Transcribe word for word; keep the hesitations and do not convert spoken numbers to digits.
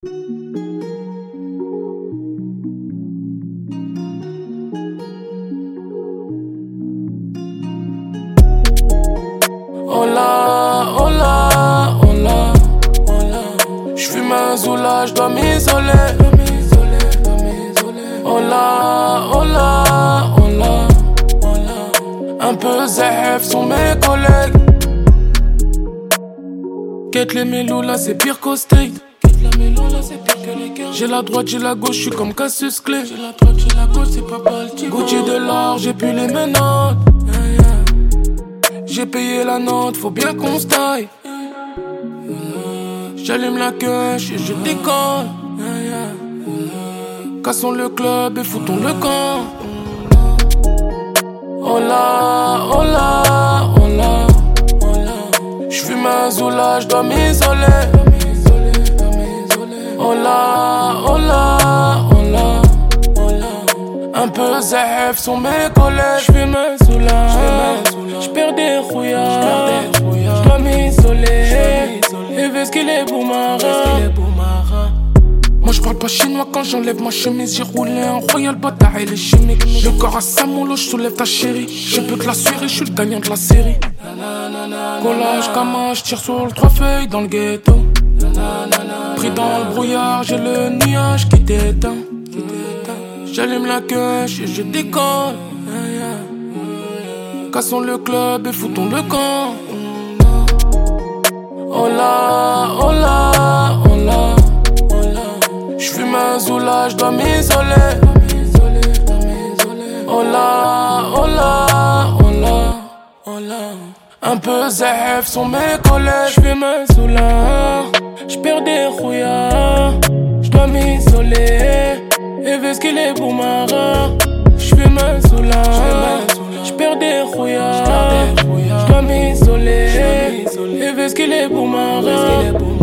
Oh là, oh là, oh là, oh là. J'fume un zoula, j'dois m'isoler. Oh là, oh là, oh là, oh là. Un peu zef sont mes collègues. Quête les mélos là c'est pire qu'au street. J'ai la droite, j'ai la gauche, j'suis comme Cassius Clay. J'ai la droite, j'ai la gauche, c'est pas Baltimore. Gucci de l'or, j'ai pu les menottes. J'ai payé la note, faut bien qu'on se taille. J'allume la queue et je décolle. Cassons le club et foutons le camp. Oh là, oh là, oh là, oh là. J'fume un zoula, j'dois m'isoler. Oh là, oh là, oh là, oh là. Un peu zef sont mes collègues. J'fume un zoula, j'perds des rouillards. J'dois m'isoler. Et veux ce qu'il est beau marin. Moi j'parle pas chinois quand j'enlève ma chemise. J'ai roulé un royal bataille, elle est chimique. Le corps à Samulo, j'soulève ta chérie. Je peux te l'assurer, j'suis le gagnant de la série. Collage, cama, j'tire sur le trois feuilles dans le ghetto. Pris dans le brouillard, j'ai le nuage qui t'éteint. J'allume la queue et je décolle. Cassons le club et foutons le camp. Oh là, oh là, oh là, oh là. J'fume un zoula, j'dois m'isoler. Oh là, oh là, oh là, oh là. Un peu zef sont mes collègues. J'fume un zoula, j'perds des rouillards. J'dois m'isoler. Et veux ce qu'il est beau marin. J'fume un zoula, j'perds des rouillards. J'dois m'isoler. Et veux ce qu'il est beau marin.